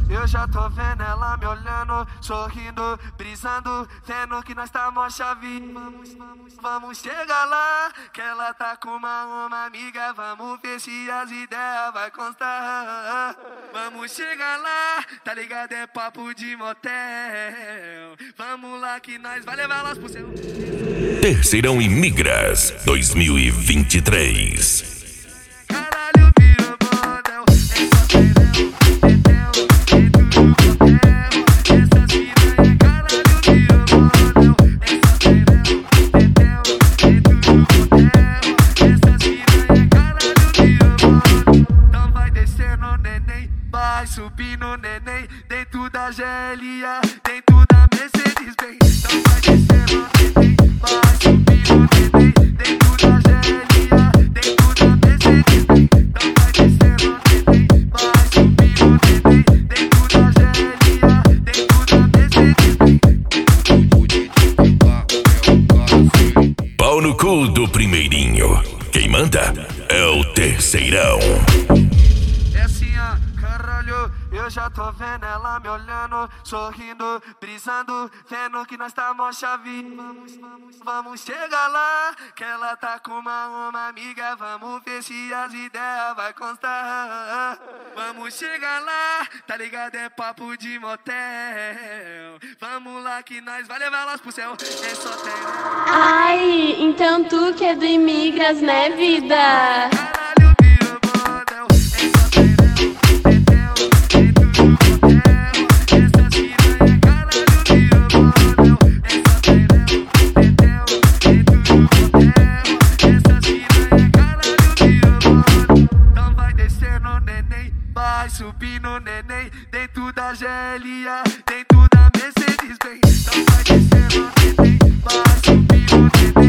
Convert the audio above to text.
eu já tô vendo ela me olhando, sorrindo, brisando, vendo que nós tá mó chave. Vamos chegar lá, que ela tá com uma amiga, vamos ver se as ideias vai constar. Vamos chegar lá, tá ligado? É papo de motel. Vamos lá que nós vai levar elas pro céu. Terceirão e Migras 2023. Caralho, virou bordel. É só terão, tetel, dentro do motel. Essas piranha, caralho, virou bordel. É só terão, tetel, dentro do motel. Essas piranha, caralho, virou bordel. Então vai descendo, neném, vai subindo, neném, dentro da GLA, dentro da Mercedes-Benz. Então vai descendo, neném, vai subindo, neném, dentro da GLA, dentro da Mercedes-Benz. Então vai descendo, neném, vai subindo, neném, dentro da GLA, dentro da Mercedes-Benz. Pau no cu do primeirinho. Quem manda é o Terceirão. É assim, ó, caralho, eu já tô vendo ela me olhando, sorrindo, brisando, vendo que nós tá mó chave. Vamos chegar lá, que ela tá com uma amiga, vamos ver se as ideias vai constar. Vamos chegar lá, tá ligado? É papo de motel. Vamos lá que nós vai levar elas pro céu. É só terão. Ai, então tu que é do Imigras, né, vida? Caralho, virou bordel. É só terão, tetel, dentro do motel. Essas piranha, caralho, virou bordel. É só terão, tetel, dentro do motel. Essas piranha, caralho, virou bordel. Então vai descendo, neném, vai subindo, neném, dentro da GLA, dentro da Mercedes-Benz. Então vai descendo, neném, vai subindo, neném,